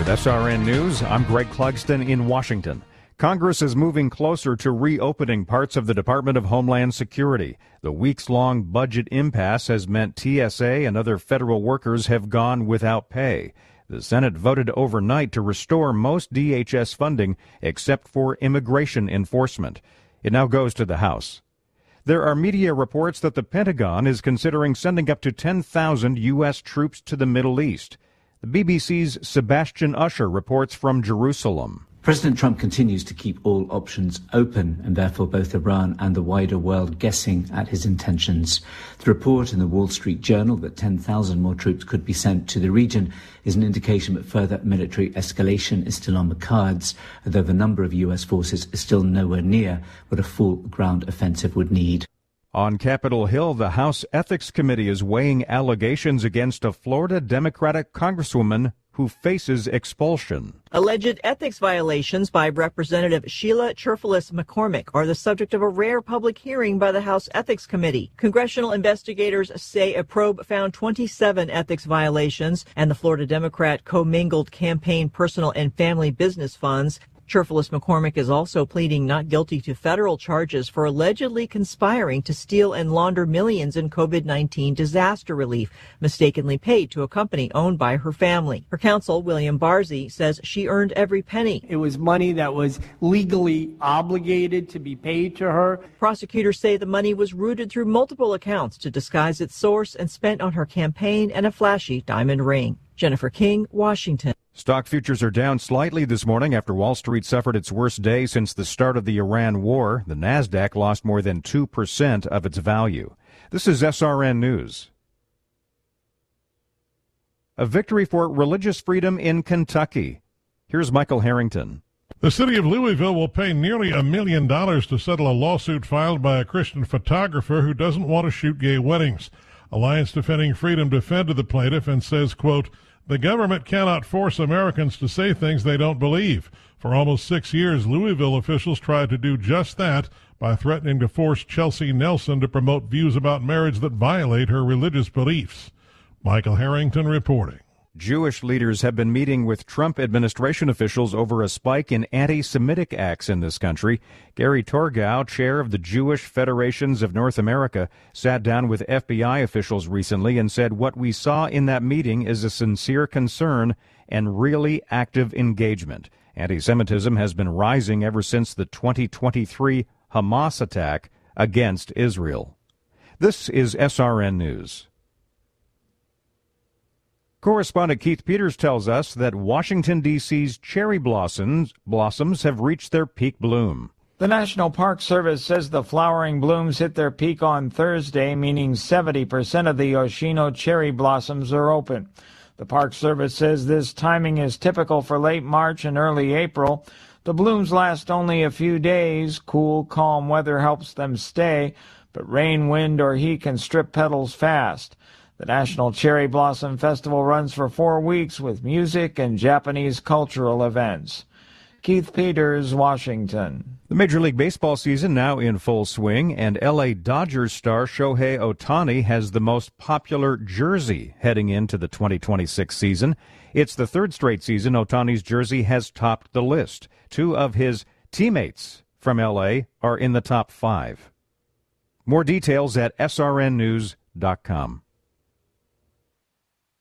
With SRN News, I'm Greg Clugston in Washington. Congress is moving closer to reopening parts of the Department of Homeland Security. The weeks-long budget impasse has meant TSA and other federal workers have gone without pay. The Senate voted overnight to restore most DHS funding except for immigration enforcement. It now goes to the House. There are media reports that the Pentagon is considering sending up to 10,000 U.S. troops to the Middle East. The BBC's Sebastian Usher reports from Jerusalem. President Trump continues to keep all options open and therefore both Iran and the wider world guessing at his intentions. The report in the Wall Street Journal that 10,000 more troops could be sent to the region is an indication that further military escalation is still on the cards, although the number of U.S. forces is still nowhere near what a full ground offensive would need. On Capitol Hill, the House Ethics Committee is weighing allegations against a Florida Democratic congresswoman who faces expulsion. Alleged ethics violations by Representative Sheila Cherfilus McCormick are the subject of a rare public hearing by the House Ethics Committee. Congressional investigators say a probe found 27 ethics violations, and the Florida Democrat commingled campaign, personal, and family business funds. Cherfilus McCormick is also pleading not guilty to federal charges for allegedly conspiring to steal and launder millions in COVID-19 disaster relief, mistakenly paid to a company owned by her family. Her counsel, William Barzee, says she earned every penny. It was money that was legally obligated to be paid to her. Prosecutors say the money was routed through multiple accounts to disguise its source and spent on her campaign and a flashy diamond ring. Jennifer King, Washington. Stock futures are down slightly this morning after Wall Street suffered its worst day since the start of the Iran war. The Nasdaq lost more than 2% of its value. This is SRN News. A victory for religious freedom in Kentucky. Here's Michael Harrington. The city of Louisville will pay nearly $1 million to settle a lawsuit filed by a Christian photographer who doesn't want to shoot gay weddings. Alliance Defending Freedom defended the plaintiff and says, quote, "The government cannot force Americans to say things they don't believe. For almost 6 years, Louisville officials tried to do just that by threatening to force Chelsea Nelson to promote views about marriage that violate her religious beliefs." Michael Harrington reporting. Jewish leaders have been meeting with Trump administration officials over a spike in anti-Semitic acts in this country. Gary Torgau, chair of the Jewish Federations of North America, sat down with FBI officials recently and said what we saw in that meeting is a sincere concern and really active engagement. Anti-Semitism has been rising ever since the 2023 Hamas attack against Israel. This is SRN News. Correspondent Keith Peters tells us that Washington, D.C.'s cherry blossoms have reached their peak bloom. The National Park Service says the flowering blooms hit their peak on Thursday, meaning 70% of the Yoshino cherry blossoms are open. The Park Service says this timing is typical for late March and early April. The blooms last only a few days. Cool, calm weather helps them stay, but rain, wind, or heat can strip petals fast. The National Cherry Blossom Festival runs for 4 weeks with music and Japanese cultural events. Keith Peters, Washington. The Major League Baseball season now in full swing, and L.A. Dodgers star Shohei Ohtani has the most popular jersey heading into the 2026 season. It's the third straight season Ohtani's jersey has topped the list. 2 of his teammates from L.A. are in the top 5. More details at srnnews.com.